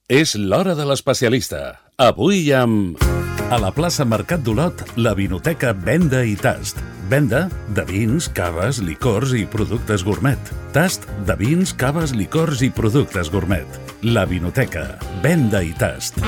És l'hora de l'especialista. Avui amb... A la plaça Mercat d'Olot, la Vinoteca Venda i Tast. Venda de vins, caves, licors i productes gourmet. Tast de vins, caves, licors i productes gourmet. La Vinoteca Venda i Tast.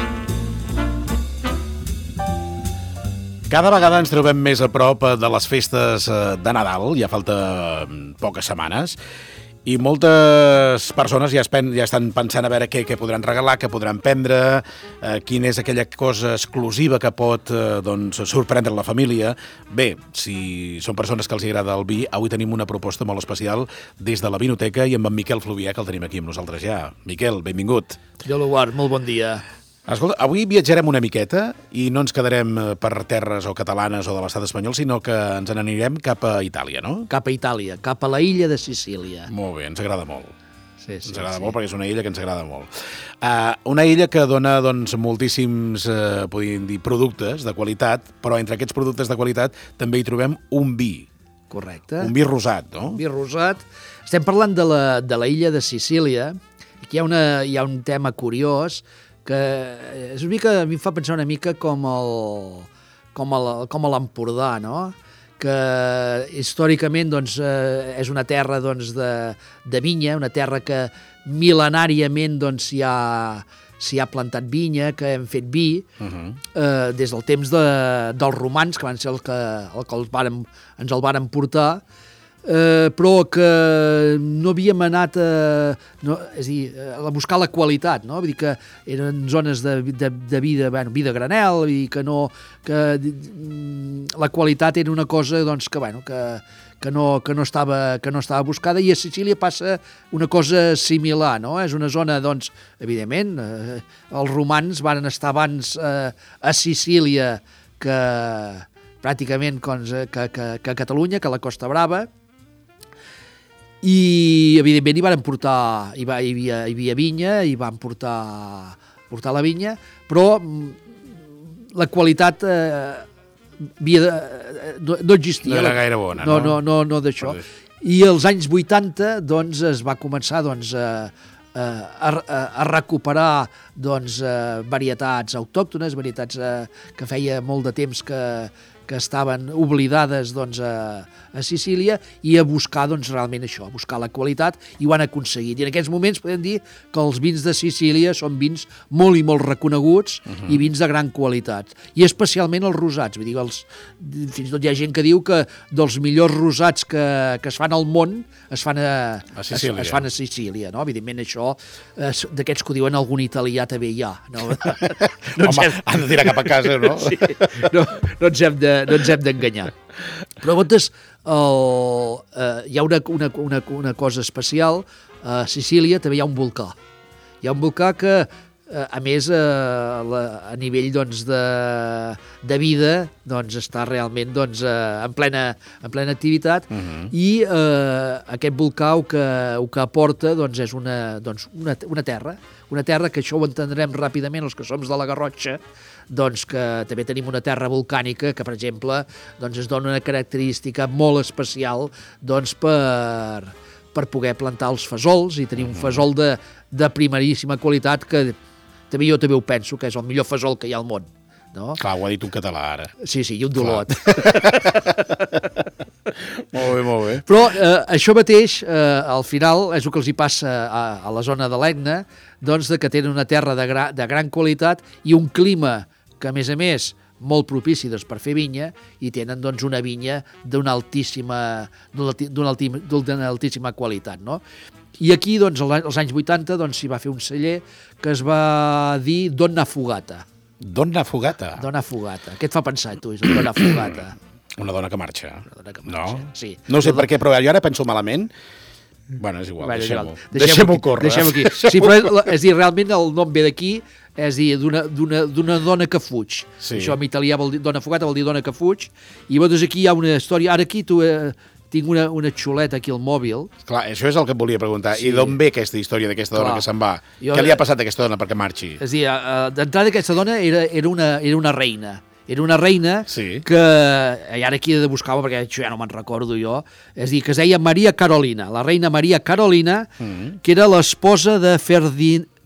Cada vegada ens trobem més a prop de les festes de Nadal, ja falta poques setmanes, i moltes persones ja estan pensant a veure què podran regalar, què podran prendre, quina és aquella cosa exclusiva que pot sorprendre la família. Bé, si són persones que els agrada el vi, avui tenim una proposta molt especial des de la Vinoteca i amb en Miquel Fluvià, que el tenim aquí amb nosaltres ja. Miquel, benvingut. Jo l'Eduard, molt bon dia. Escolta, avui viatjarem una miqueta i no ens quedarem per terres o catalanes o de l'estat espanyol, sinó que ens n'anirem cap a Itàlia, no? Cap a Itàlia, cap a la illa de Sicília. Molt bé, ens agrada molt. Sí, ens agrada molt perquè és una illa que ens agrada molt. Una illa que dona moltíssims podríem dir, productes de qualitat, però entre aquests productes de qualitat també hi trobem un vi. Correcte. Un vi rosat, no? Un vi rosat. Estem parlant de la illa de Sicília. Aquí hi ha un tema curiós que és una mica, a mi em fa pensar una mica com a l'Empordà, no? Que històricament és una terra de vinya, una terra que mil·lenàriament s'hi ha plantat vinya, que hem fet vi, des del temps dels romans, que van ser els que ens el varen portar, però que no havíem anat a buscar la qualitat, no? Vull dir que eren zones de vi de granel, i que la qualitat era una cosa que no estava buscada, i a Sicília passa una cosa similar, no? És una zona, evidentment, els romans van estar abans a Sicília que pràcticament que a Catalunya, que a la Costa Brava, i evidentment hi van portar, hi havia vinya, i van portar la vinya, però la qualitat no existia. No era gaire bona, no? No d'això. I als anys 80 es va començar a recuperar varietats autòctones, varietats que feia molt de temps que estaven oblidades a Sicília, i a buscar realment això, a buscar la qualitat, i ho han aconseguit. I en aquests moments podem dir que els vins de Sicília són vins molt i molt reconeguts, i vins de gran qualitat. I especialment els rosats. Vull dir, fins i tot hi ha gent que diu que dels millors rosats que es fan al món es fan a Sicília. No? Evidentment això, d'aquests que ho diuen algun italià també hi ha. No? Home, han de tirar cap a casa, no? Sí, no ens hem d'enganyar. Però hi ha una cosa especial. A Sicília també hi ha un volcà. Hi ha un volcà que, a més, a nivell de vida, està realment en plena activitat, i aquest volcà el que aporta és una terra, que això ho entendrem ràpidament els que som de la Garrotxa, que també tenim una terra volcànica que, per exemple, es dona una característica molt especial per poder plantar els fesols i tenir un fesol de primeríssima qualitat, que jo també ho penso, que és el millor fesol que hi ha al món. No? Clar, ho ha dit un català, ara. Sí, i un d'Olot. Molt bé. Però això mateix, al final, és el que els hi passa a la zona de l'Etna, que tenen una terra de gran qualitat i un clima que, a més, molt propici per fer vinya, i tenen una vinya d'una altíssima qualitat. No? I aquí, als anys 80, s'hi va fer un celler que es va dir Donna Fugata. Donna Fugata? Donna Fugata. Què et fa pensar, tu, és Donna Fugata? Una dona que marxa. No? Sí. No sé per què, però jo ara penso malament. Bueno, és igual, deixem-ho córrer. Deixem-ho aquí. Sí, però és dir, realment el nom ve d'aquí, és dir, d'una dona que fuig. Sí. Això en italià vol dir, dona fugata vol dir dona que fuig, i llavors aquí hi ha una història. Ara aquí tinc una xuleta aquí al mòbil. Clar, això és el que et volia preguntar. Sí. I d'on ve aquesta història d'aquesta dona que se'n va? Què li ha passat a aquesta dona perquè marxi? És dir, d'entrada aquesta dona era una reina. Era una reina que, i ara aquí he de buscar-ho perquè això ja no me'n recordo jo, és a dir, que es deia Maria Carolina, la reina Maria Carolina, que era l'esposa de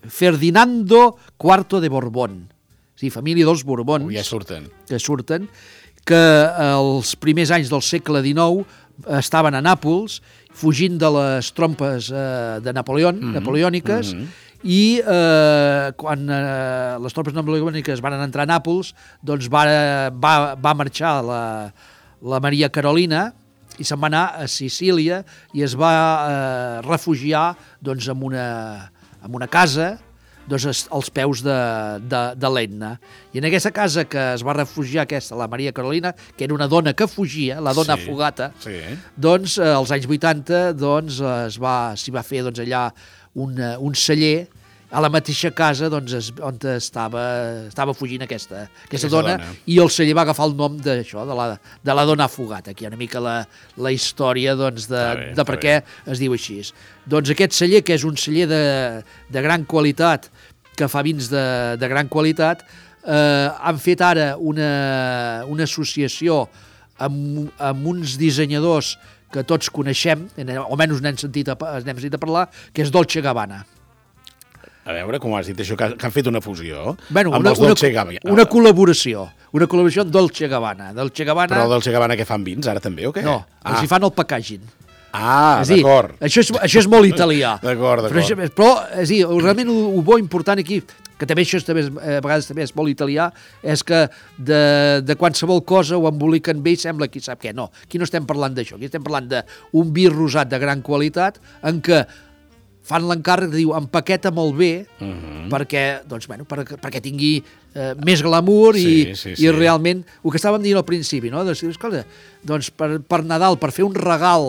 Ferdinando IV de Borbón. Sí, família dels Borbons. Ja surten. Que surten, que els primers anys del segle XIX estaven a Nàpols, fugint de les trompes de napoleòniques, i quan les tropes napoleòniques van entrar a Nàpols, doncs va marxar la Maria Carolina i se'n va anar a Sicília i es va refugiar doncs, en una casa doncs, als peus de l'Etna. I en aquesta casa que es va refugiar la Maria Carolina, que era una dona que fugia, la dona Fogata, doncs als anys 80 doncs, s'hi va fer doncs, allà un celler a la mateixa casa doncs, on estava fugint aquesta dona, i el celler va agafar el nom d'això, de la dona Fogata. Aquí hi ha una mica la història doncs, de per què es diu així. Doncs aquest celler, que és un celler de gran qualitat, que fa vins de gran qualitat, han fet ara una associació amb uns dissenyadors que tots coneixem, o almenys n'hem sentit a parlar, que és Dolce Gabbana. A veure, com has dit això, que han fet una fusió amb els Dolce Gabbana. Una col·laboració amb Dolce Gabbana. Però el Dolce Gabbana que fan vins, ara també, o què? No, els hi fan el packaging. D'acord. Això és molt italià. D'acord. Però, realment, el bo important aquí, que també això a vegades també és molt italià, és que de qualsevol cosa ho emboliquen bé i sembla qui sap què. No, aquí no estem parlant d'això, aquí estem parlant d'un vi rosat de gran qualitat en què fan l'encàrrec de dir empaqueta molt bé perquè tingui més glamour i realment el que estàvem dient al principi, no? Doncs per Nadal, per fer un regal,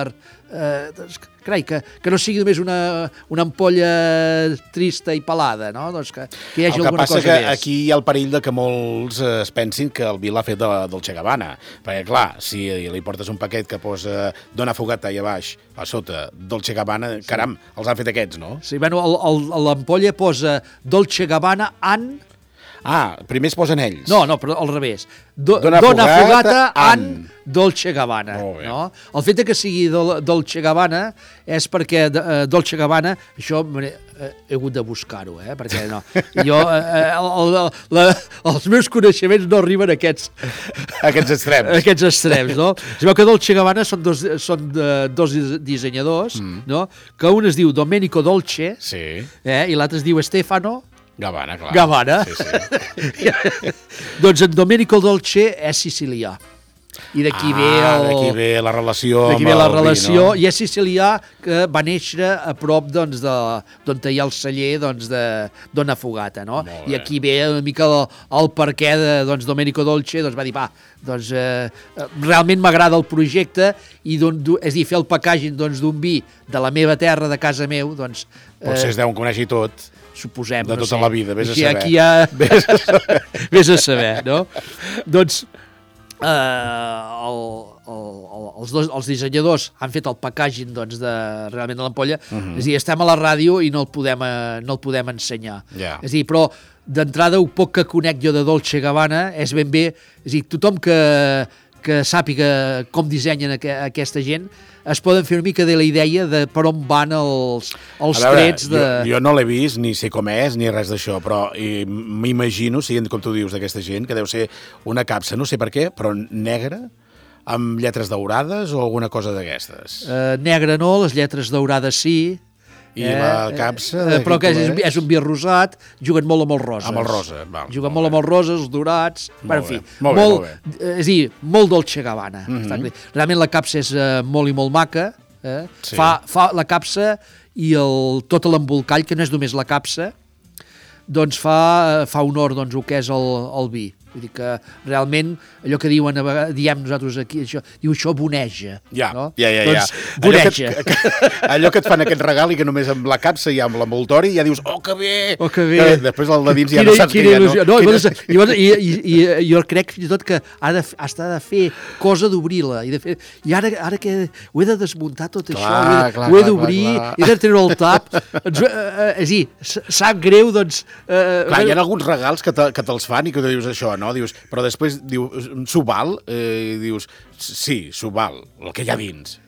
que no sigui només una ampolla trista i pelada, no? Doncs que hi hagi alguna cosa més. El que passa que aquí hi ha el perill de que molts es pensin que el vi l'ha fet de Dolce Gabbana, perquè clar, si li portes un paquet que posa Dona Fogata i a baix, a sota Dolce Gabbana, caram, els han fet aquests, no? Sí, bueno, l'ampolla posa Dolce Gabbana primer es posen ells. No, però al revés. Dona Fogata en Dolce Gabbana. No? El fet que sigui Dolce Gabbana és perquè Dolce Gabbana, això he hagut de buscar-ho, perquè no. Jo, els meus coneixements no arriben a aquests extrems, no? Es veu que Dolce Gabbana són dos dissenyadors, no? Que un es diu Domenico Dolce i l'altre es diu Stefano Gabbana, clar. Gabbana. Sí. Doncs en Domenico Dolce és sicilià. I d'aquí ve la relació amb el vi, no? I és sicilià, que va néixer a prop d'on hi ha el celler de Dona Fogata, no? I aquí ve una mica el perquè de Domenico Dolce, va dir, realment m'agrada el projecte, i és a dir, fer el packaging d'un vi de la meva terra, de casa meu, potser es deuen conèixer tot. Suposem, de tota la vida, vés a saber. Aquí ja vés a saber, no? Doncs els dissenyadors han fet el packaging realment de l'ampolla, és a dir, estem a la ràdio i no el podem ensenyar. És a dir, però d'entrada el poc que conec jo de Dolce Gabbana és ben bé, és a dir, tothom que sàpiga com dissenyen aquesta gent es poden fer una mica de la idea de per on van els trets de... Jo no l'he vist, ni sé com és, ni res d'això, però m'imagino, siguent com tu dius d'aquesta gent, que deu ser una capsa, no sé per què, però negra, amb lletres daurades o alguna cosa d'aquestes. Negra no, les lletres daurades sí. I la capsa... Però que és un vi rosat, juguen molt amb els roses. Amb el rosa, juguen molt amb els roses, els dorats... Molt bé. És a dir, molt Dolce Gabbana. Realment la capsa és molt i molt maca. Fa la capsa i tot l'embolcall, que no és només la capsa, doncs fa honor el que és el vi. Vull dir que realment allò que diem nosaltres aquí, això boneja. Doncs boneja. Allò que et fan aquest regal i que només amb la capsa i amb l'envoltori ja dius, oh, que bé! Després el de dins ja no saps què hi ha, no? I jo crec fins i tot que has de fer cosa d'obrir-la. I ara que ho he de desmuntar tot això, ho he d'obrir, he de treure el tap. És a dir, sap greu, doncs... Clar, hi ha alguns regals que te'ls fan i que dius això, no? Però després dius, s'ho val? I dius, sí, s'ho val, el que hi ha dins.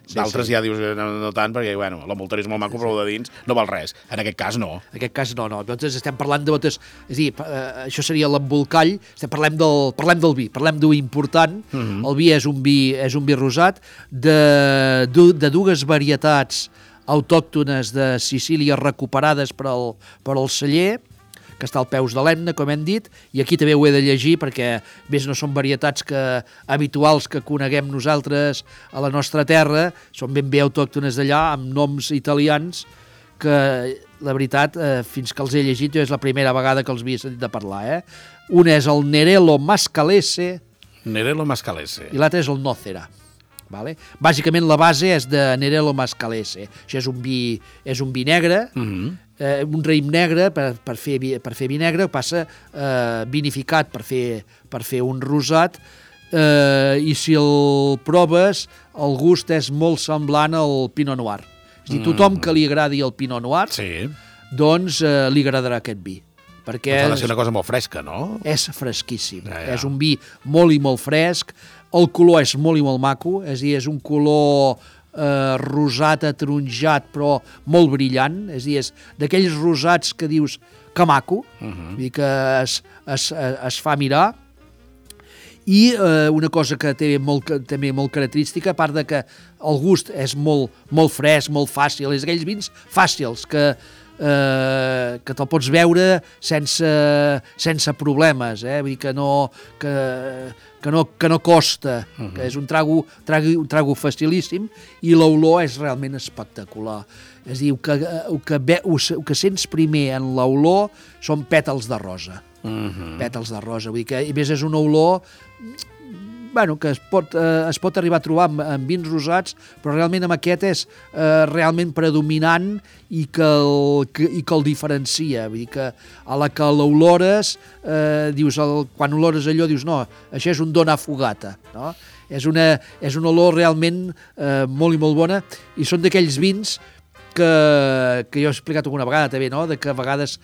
D'altres ja dius no tant, perquè, bueno, l'envoltori és molt maco, però el de dins no val res. En aquest cas, no. En aquest cas, no. Nosaltres estem parlant de botes... És a dir, això seria l'embolcall, parlem del vi, parlem d'un important. El vi és un vi rosat de dues varietats autòctones de Sicília recuperades per al celler, que està al peus de l'Etna, com hem dit, i aquí també ho he de llegir perquè més no són varietats habituals que coneguem nosaltres a la nostra terra, són ben bé autòctones d'allà, amb noms italians, que la veritat, fins que els he llegit, jo és la primera vegada que els havia sentit de parlar. Un és el Nerello Mascalese, i l'altre és el Nocera. Vale? Bàsicament la base és de Nerello Mascalese. Això és un vi negre, un raïm negre per fer vi negre, passa vinificat per fer un rosat, i si el proves el gust és molt semblant al Pinot Noir. És a dir, tothom que li agradi el Pinot Noir, doncs li agradarà aquest vi. Perquè ha de ser una cosa molt fresca, no? És fresquíssim. És un vi molt i molt fresc. El color és molt i molt maco, és a dir, és un color rosat ataronjat, però molt brillant. És a dir, és d'aquells rosats que dius que maco, vull dir que es fa mirar. I una cosa que té també molt característica, a part de que el gust és molt fresc, molt fàcil, és aquells vins fàcils que te'l pots beure sense problemes, vull dir que no costa, que és un trago facilíssim, i l'olor és realment espectacular. És a dir, el que sents primer en l'olor són pètals de rosa. Pètals de rosa, vull dir que a més és una olor que es pot arribar a trobar en vins rosats, però realment amb aquest és realment predominant i que el diferencia. Vull dir que a la que l'olores, quan olores allò, dius, no, això és un dona fugata, no? És una olor realment molt i molt bona, i són d'aquells vins que jo he explicat alguna vegada també, no? De que a vegades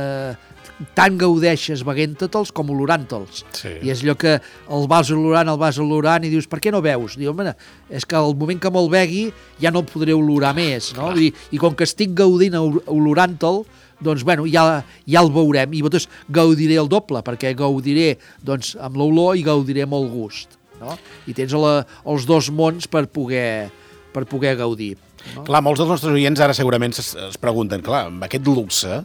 tant gaudeixes beguent-te'ls com olorant-te'ls. I és allò que el vas olorant i dius, per què no veus? Diu, home, és que al moment que me'l begui ja no el podré olorar més, no? I com que estic gaudint olorant-te'l, doncs, bueno, ja el veurem, i vosaltres gaudiré el doble, perquè gaudiré amb l'olor i gaudiré amb el gust, no? I tens els dos mons per poder gaudir. No? Clar, molts dels nostres oients ara segurament es pregunten, clar, amb aquest luxe,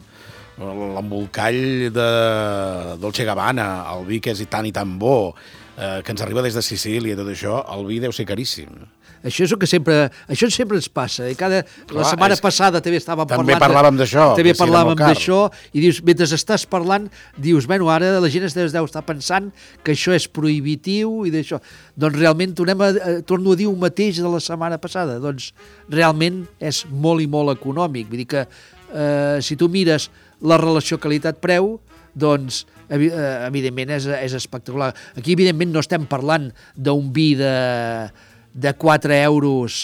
l'embolcall de Dolce Gabbana, el vi que és tan i tan bo, que ens arriba des de Sicília i tot això, el vi deu ser caríssim. Això és el que sempre ens passa. La setmana passada també parlàvem d'això. També parlàvem d'això, i dius, mentre estàs parlant, dius, bueno, ara la gent es deu estar pensant que això és prohibitiu i d'això. Doncs realment torno a dir el mateix de la setmana passada. Doncs realment és molt i molt econòmic. Vull dir que si tu mires la relació qualitat-preu, doncs evidentment és espectacular. Aquí evidentment no estem parlant d'un vi de 4 euros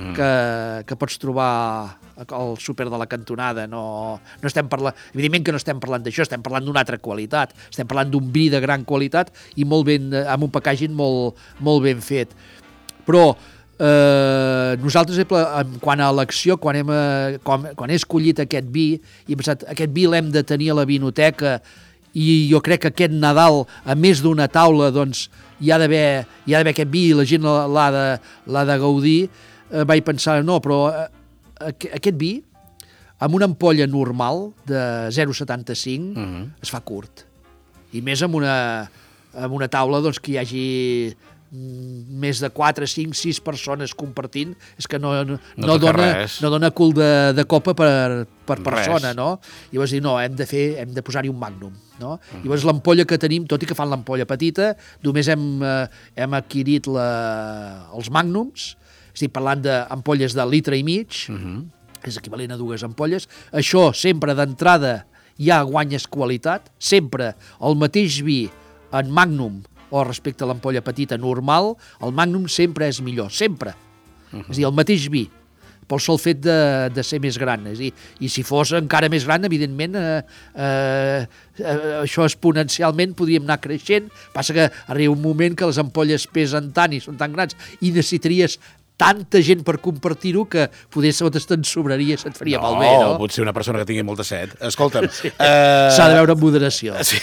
que pots trobar al súper de la cantonada. No estem parlant, evidentment que no estem parlant d'això, estem parlant d'una altra qualitat, estem parlant d'un vi de gran qualitat i molt ben, amb un packaging molt ben fet. Però nosaltres, quant a elecció, quan he escollit aquest vi, i he pensat, aquest vi l'hem de tenir a la vinoteca, i jo crec que aquest Nadal, a més d'una taula, doncs, hi ha d'haver aquest vi i la gent l'ha de gaudir, vaig pensar, no, però aquest vi, amb una ampolla normal de 0,75, es fa curt. I més amb una taula doncs, que hi hagi més de 4, 5, 6 persones compartint, és que no dona cul de copa per persona, no? I vas dir, no, hem de posar-hi un Magnum, no? I llavors l'ampolla que tenim, tot i que fan l'ampolla petita, només hem adquirit els Magnums, estic parlant d'ampolles de litre i mig, és equivalent a 2 ampolles. Això sempre d'entrada ja guanyes qualitat, sempre el mateix vi en Magnum o respecte a l'ampolla petita normal, el Magnum sempre és millor, sempre. És a dir, el mateix vi, pel sol fet de ser més gran. És a dir, i si fos encara més gran, evidentment, això exponencialment podríem anar creixent. Passa que arriba un moment que les ampolles pesen tant i són tan grans i necessitaries tanta gent per compartir-ho que poder te'n sobraria, se't faria malbé, no? Potser una persona que tingui molta set. Escolta'm... Sí. S'ha de veure amb moderació. Sí.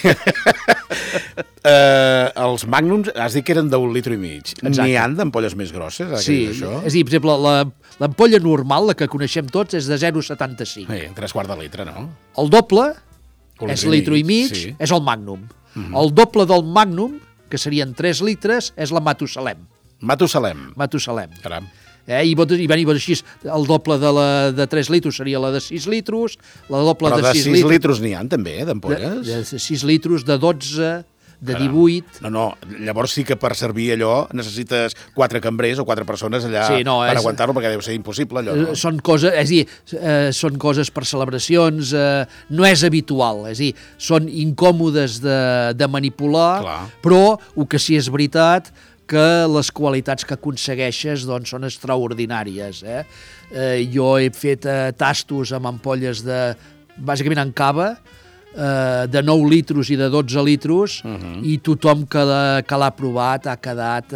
Els Magnums, has dit que eren d'1,5 litres. N'hi han d'ampolles més grosses? Sí, és a dir, per exemple, l'ampolla normal, la que coneixem tots, és de 0,75. Sí, 3/4 de litre, no? El doble és 1,5 litre, sí. és el Magnum. El doble del Magnum, que serien 3 litres, és la Matusalem. Matusalem. Caram. I així, el doble de 3 litres seria la de 6 litres, la doble però de 6 litres n'hi ha, també, d'ampolles? De 6 litres, de 12, de 18... No, llavors sí que per servir allò necessites 4 cambrers o 4 persones allà per aguantar-lo, perquè deu ser impossible allò. No? Són coses per celebracions, no és habitual, és a dir, són incòmodes de manipular, clar. Però el que sí és veritat que les qualitats que aconsegueixes doncs, són extraordinàries. Jo he fet tastos amb ampolles bàsicament en cava, de 9 litres i de 12 litres, i tothom que l'ha provat ha quedat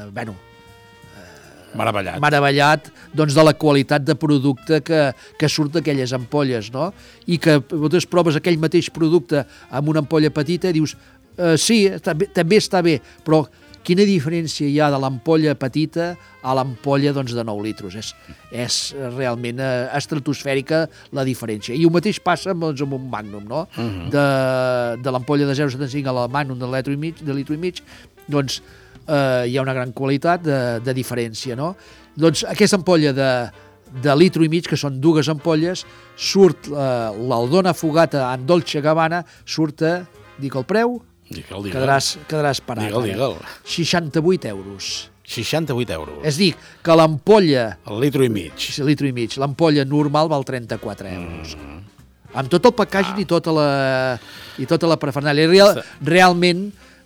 meravellat doncs, de la qualitat de producte que surt d'aquelles ampolles, no? I que tu proves aquell mateix producte amb una ampolla petita i dius sí, també està bé, però quina diferència hi ha de l'ampolla petita a l'ampolla doncs, de 9 litres. És realment estratosfèrica la diferència. I el mateix passa amb un Magnum, no? De l'ampolla de 0,75 a la Magnum de litre i mig, doncs hi ha una gran qualitat de diferència, no? Doncs aquesta ampolla de litre i mig, que són 2 ampolles, surt l'Aldona Fogata en Dolce Gabbana, surt a, dic el preu, Digue'l. Quedaràs parat. Digue'l. 68 euros. 68 euros. És dir, que l'ampolla... El litre i mig. L'ampolla normal val 34 euros. Amb tot el packaging i tota la parafernàlia. Realment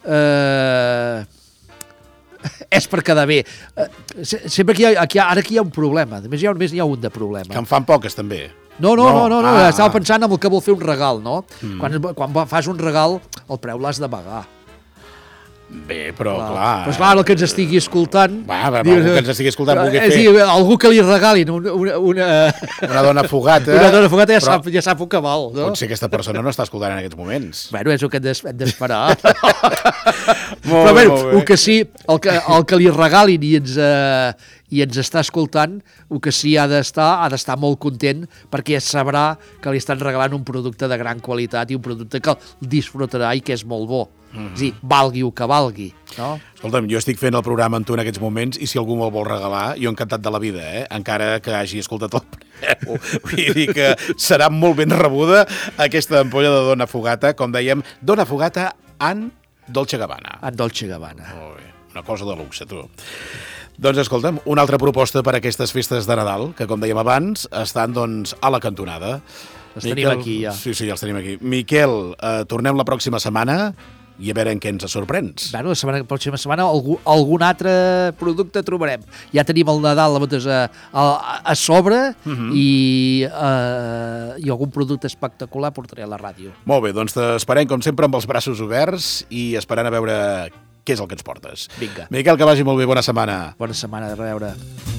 és per quedar bé. Sempre que ara aquí hi ha un problema. A més, només n'hi ha un de problema. Que en fan poques, també. No, estava pensant en el que vol fer un regal, no? Quan fas un regal, el preu l'has de pagar. Bé, però clar... Però clar, el que ens estigui escoltant... Algú que ens estigui escoltant vulgui fer... És dir, algú que li regalin una dona fogata... Una dona fogata ja sap el que val, no? Pot ser que aquesta persona no està escoltant en aquests moments. Bueno, és el que hem d'esperar. Però bé, el que sí, el que li regalin i ens està escoltant, el que sí ha d'estar molt content perquè sabrà que li estan regalant un producte de gran qualitat i un producte que el disfrutarà i que és molt bo. És dir, valgui el que valgui, no? Escolta'm, jo estic fent el programa amb tu en aquests moments i si algú me'l vol regalar, jo encantat de la vida, encara que hagi escoltat el preu. Vull dir que serà molt ben rebuda aquesta ampolla de Dona Fogata, com dèiem, Dona Fogata en Dolce Gabbana. En Dolce Gabbana. Molt bé, una cosa de luxe, tu. Doncs escolta'm, una altra proposta per a aquestes festes de Nadal, que com dèiem abans, estan doncs a la cantonada. Els tenim aquí ja. Sí, els tenim aquí. Miquel, tornem la pròxima setmana i a veure en què ens sorprens. Bueno, la pròxima setmana algun altre producte trobarem. Ja tenim el Nadal a sobre i algun producte espectacular portaré a la ràdio. Molt bé, doncs t'esperem com sempre amb els braços oberts i esperant a veure què és el que ens portes. Vinga. Miquel, que vagi molt bé, bona setmana. Bona setmana, de reveure.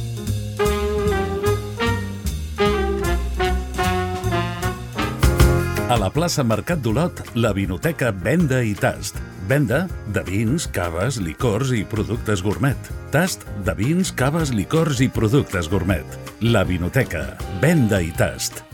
A la plaça Mercat d'Olot, la Vinoteca Venda i Tast. Venda de vins, caves, licors i productes gourmet. Tast de vins, caves, licors i productes gourmet. La Vinoteca Venda i Tast.